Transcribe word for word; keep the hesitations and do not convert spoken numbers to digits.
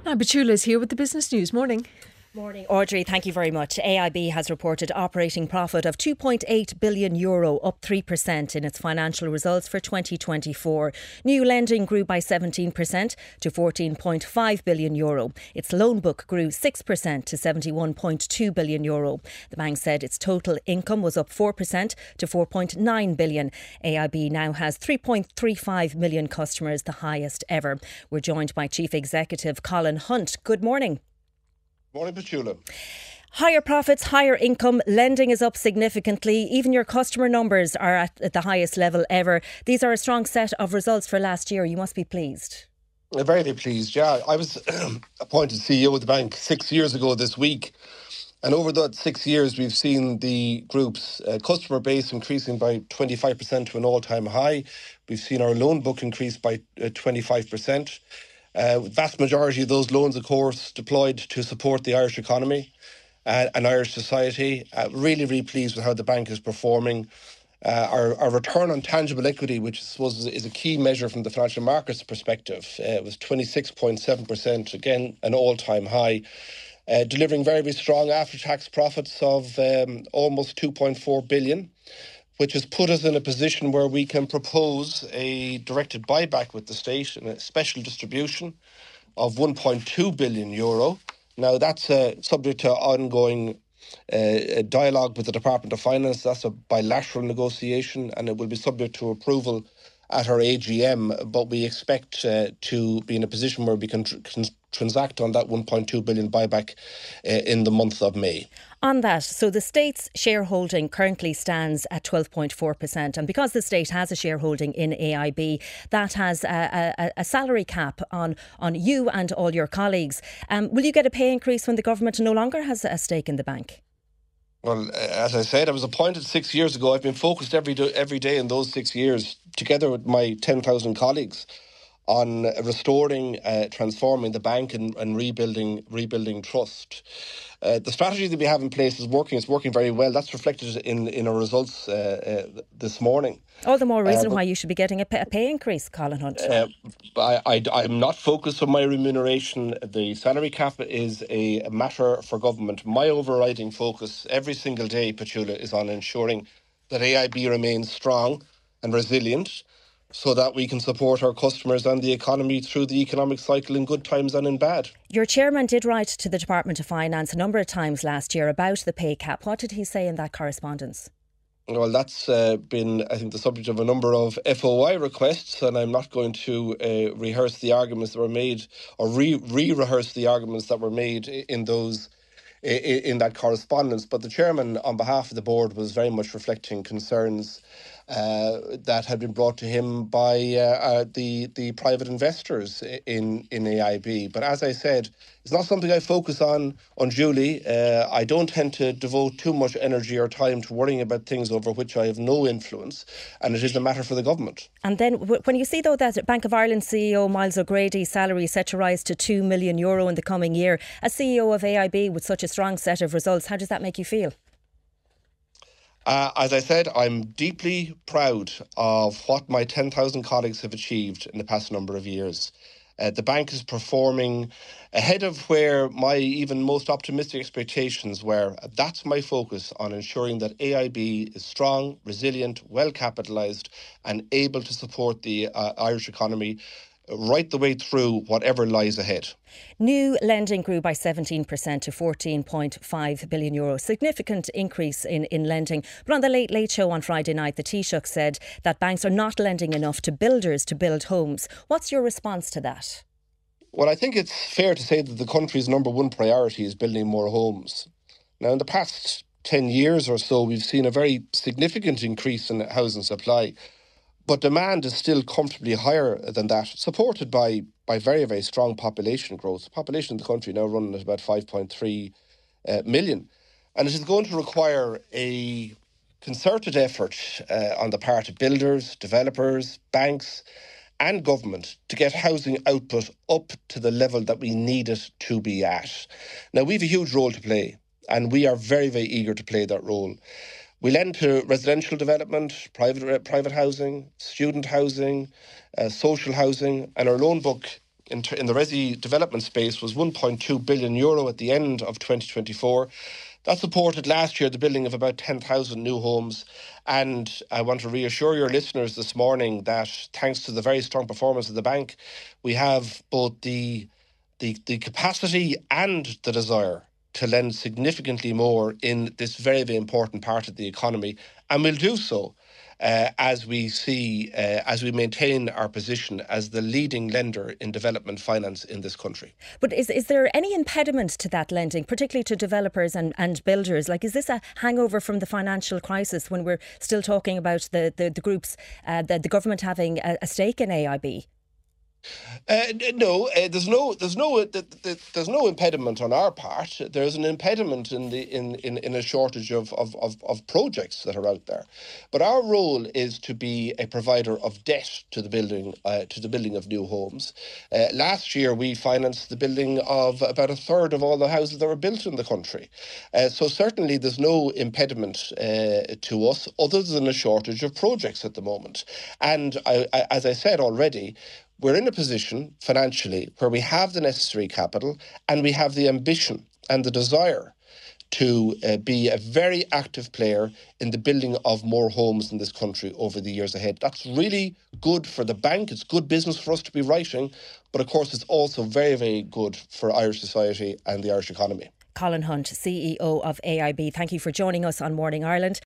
Ah, Petula is here with the business news. Morning. Morning, Audrey. Thank you very much. A I B has reported operating profit of two point eight billion euro, up three percent in its financial results for twenty twenty-four. New lending grew by seventeen percent to fourteen point five billion euro. Its loan book grew six percent to seventy-one point two billion euro. The bank said its total income was up four percent to four point nine billion. A I B now has three point three five million customers, the highest ever. We're joined by Chief Executive Colin Hunt. Good morning. Morning, Petula. Higher profits, higher income, lending is up significantly. Even your customer numbers are at, at the highest level ever. These are a strong set of results for last year. You must be pleased. I'm very pleased, yeah. I was appointed C E O of the bank six years ago this week. And over that six years, we've seen the group's uh, customer base increasing by twenty-five percent to an all-time high. We've seen our loan book increase by uh, twenty-five percent. Uh, the vast majority of those loans, of course, deployed to support the Irish economy uh, and Irish society. Uh, really, really pleased with how the bank is performing. Uh, our, our return on tangible equity, which I suppose is a key measure from the financial markets perspective, uh, was twenty-six point seven percent, again, an all-time high, uh, delivering very, very strong after-tax profits of um, almost two point four billion, which has put us in a position where we can propose a directed buyback with the state and a special distribution of one point two billion euro. Now, that's uh, subject to ongoing uh, dialogue with the Department of Finance. That's a bilateral negotiation, and it will be subject to approval at our A G M, but we expect uh, to be in a position where we can tr- transact on that one point two billion buyback uh, in the month of May. On that, so the state's shareholding currently stands at twelve point four percent, and because the state has a shareholding in A I B, that has a, a, a salary cap on, on you and all your colleagues. Um, will you get a pay increase when the government no longer has a stake in the bank? Well, as I said, I was appointed six years ago. I've been focused every day, every day in those six years, together with my ten thousand colleagues, on restoring, uh, transforming the bank and, and rebuilding rebuilding trust. Uh, the strategy that we have in place is working. It's working very well. That's reflected in, in our results uh, uh, this morning. All the more reason uh, why you should be getting a pay, a pay increase, Colin Hunt. Uh, I, I, I'm not focused on my remuneration. The salary cap is a matter for government. My overriding focus every single day, Petula, is on ensuring that A I B remains strong and resilient, so that we can support our customers and the economy through the economic cycle in good times and in bad. Your chairman did write to the Department of Finance a number of times last year about the pay cap. What did he say in that correspondence? Well, that's uh, been, I think, the subject of a number of F O I requests, and I'm not going to uh, rehearse the arguments that were made or re- re-rehearse the arguments that were made in those in that correspondence. But the chairman, on behalf of the board, was very much reflecting concerns uh, that had been brought to him by uh, uh, the the private investors in in A I B. But as I said, it's not something I focus on unduly. Uh, I don't tend to devote too much energy or time to worrying about things over which I have no influence, and it is a matter for the government. And then when you see, though, that Bank of Ireland C E O Miles O'Grady's salary is set to rise to two million euro in the coming year, as C E O of A I B with such a strong set of results, how does that make you feel? Uh, as I said, I'm deeply proud of what my ten thousand colleagues have achieved in the past number of years. Uh, the bank is performing ahead of where my even most optimistic expectations were. That's my focus, on ensuring that A I B is strong, resilient, well capitalised and able to support the uh, Irish economy right the way through whatever lies ahead. New lending grew by seventeen percent to fourteen point five billion euro. Significant increase in, in lending. But on the Late Late Show on Friday night, the Taoiseach said that banks are not lending enough to builders to build homes. What's your response to that? Well, I think it's fair to say that the country's number one priority is building more homes. Now, in the past ten years or so, we've seen a very significant increase in housing supply. But demand is still comfortably higher than that, supported by, by very, very strong population growth. The population in the country now running at about five point three uh, million. And it is going to require a concerted effort uh, on the part of builders, developers, banks and government to get housing output up to the level that we need it to be at. Now, we have a huge role to play, and we are very, very eager to play that role. We lend to residential development, private private housing, student housing, uh, social housing, and our loan book in, ter- in the resi development space was one point two billion euro at the end of twenty twenty-four. That supported last year the building of about ten thousand new homes. And I want to reassure your listeners this morning that thanks to the very strong performance of the bank, we have both the the, the capacity and the desire to lend significantly more in this very, very important part of the economy. And we'll do so uh, as we see, uh, as we maintain our position as the leading lender in development finance in this country. But is is there any impediment to that lending, particularly to developers and, and builders? Like, is this a hangover from the financial crisis when we're still talking about the, the, the groups, uh, the, the government having a, a stake in A I B? Uh, no, uh, there's no, there's no, uh, th- th- there's no impediment on our part. There's an impediment in the in, in, in a shortage of, of, of, of projects that are out there. But our role is to be a provider of debt to the building uh, to the building of new homes. Uh, last year, we financed the building of about a third of all the houses that were built in the country. Uh, so certainly, there's no impediment uh, to us other than a shortage of projects at the moment. And I, I, as I said already, we're in a position financially where we have the necessary capital and we have the ambition and the desire to uh, be a very active player in the building of more homes in this country over the years ahead. That's really good for the bank. It's good business for us to be writing. But of course, it's also very, very good for Irish society and the Irish economy. Colin Hunt, C E O of A I B, thank you for joining us on Morning Ireland.